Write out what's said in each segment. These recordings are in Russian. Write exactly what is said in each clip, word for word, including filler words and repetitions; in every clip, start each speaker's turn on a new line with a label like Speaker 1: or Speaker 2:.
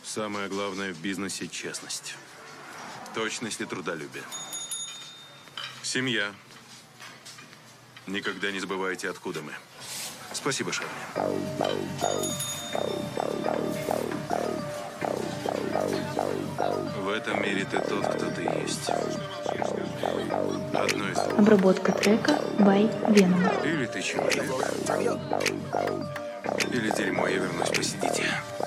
Speaker 1: Самое главное в бизнесе – честность. Точность и трудолюбие. Семья. Никогда не забывайте, откуда мы. Спасибо, Шарли. В этом мире ты тот, кто ты есть. Одно из двух.
Speaker 2: Обработка трека by Venom.
Speaker 1: Или ты человек, или дерьмо, я вернусь, посидите.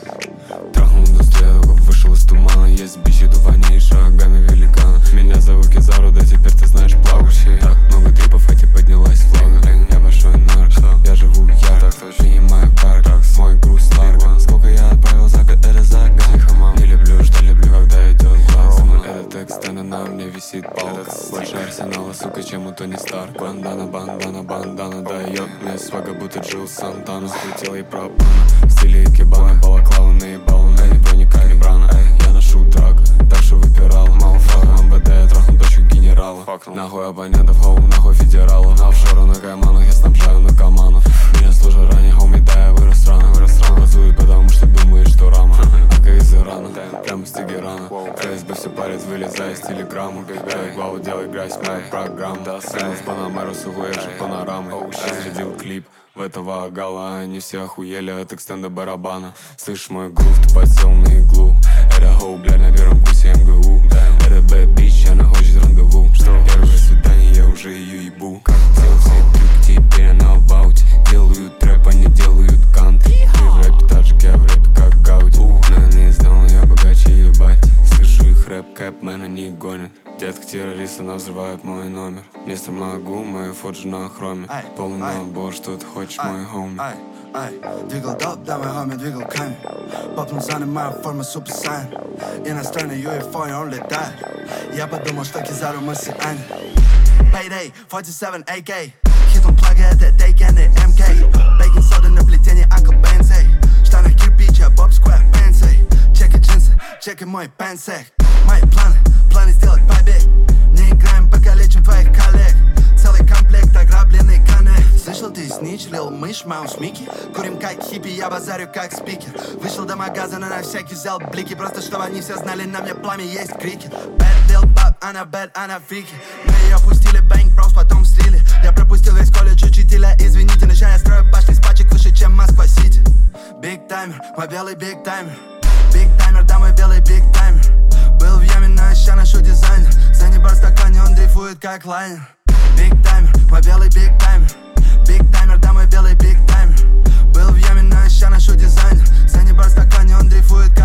Speaker 3: Трахнул до стрелок, вышел из тумана. Есть бичи тупаней шагами великана. Меня зовут Кизару, да теперь ты знаешь плавающий. Так много трипов, хотя поднялась флага. Я большой нарк, я живу ярко. Принимаю парк, мой груз слава. Сколько я отправил за год, это загадка. Не люблю, что люблю, когда идет глаз. Этот текст, а на мне висит палка. Больше арсенала, сука, чем у Тони Старк. Бандана, бандана, бандана, да ёб. Мне свага, будто Джилл Сантана. Скрутила и пропана, в стиле икебана. Балаклава наебала, на не броника, не брана. Я ношу драка, так что выпирал. Малфак, МВД, трахну дочку генерала. Нахуй абонентов, хоу, нахуй федералов. На офшору, на кайманах, я снабжаю наркоманов. Меня служат ранее, хоуми, да я вырос рано. Газует, потому что думаешь, что рама. Ака из Ирана, прямо с Тегерана. ФСБ все парит, вылезая из телеграммы. Дай главу, делай грязь, моя программа. Сынул в Панамеру, сухуешь панорамы. Сходил клип в этого гала. Они все охуели от экстенда барабана. Слышь мой грув, ты подсел на иглу. Это хоу, блядь, на первом курсе МГУ. Это бэд бич, она хочет рандеву. Первое свидание, я уже ее ебу. Как дел, все трюк, теперь она в ауте. Делают трэп, они делают кант. Ты в рэпе таджик, я в рэпе как Гауди. Но не сделал, я богаче ебать. Слышу их рэп, кэп, мэн, они гонят. Детка террориста, она взрывает мой номер. Вместо могу, мою фоджи на хроме. Полный набор, что ты хочешь, мой хоми.
Speaker 4: Ай, двигал доп, да, мой хоми двигал камень. Попнул занимаю форму Super Saiyan. Иностранный ю эф о, и он летает. Я подумал, что Кизару мы сиане. Payday, сорок семь эй кей. Хитом плага, это Дейкенды эм кей. Бейкинг сода на плетении Uncle Benzie. Штаны кирпича, Bob Square Benzie. Чеки джинсы, чеки мой пенсек. Мои планы, планы сделать побег. Не играем, покалечим твоих коллег. Целый комплект, ограбленный коннект. Слышал, ты снич, лил мышь, маус Микки. Курим как хиппи, я базарю как спикер. Вышел до магазина, на всякий взял блики. Просто чтобы они все знали, на мне пламя есть крики. Bad lil bop, она bad, она фрики. Мы ее пустили, бэнк, броуз, потом слили. Я пропустил весь колледж учителя, извините. Но я строю башни с пачек выше, чем Москва-Сити. Биг таймер, мой белый биг таймер. Биг таймер, да, мой белый биг таймер. Был в яме, но ща ношу дизайнер. За небо в стакане, он дрейфует как лайнер. Биг таймер, мой белый биг таймер. Биг таймер, да, мой белый биг таймер. Был в яме, но ща ношу дизайнер. За небо в стакане, он дрейфует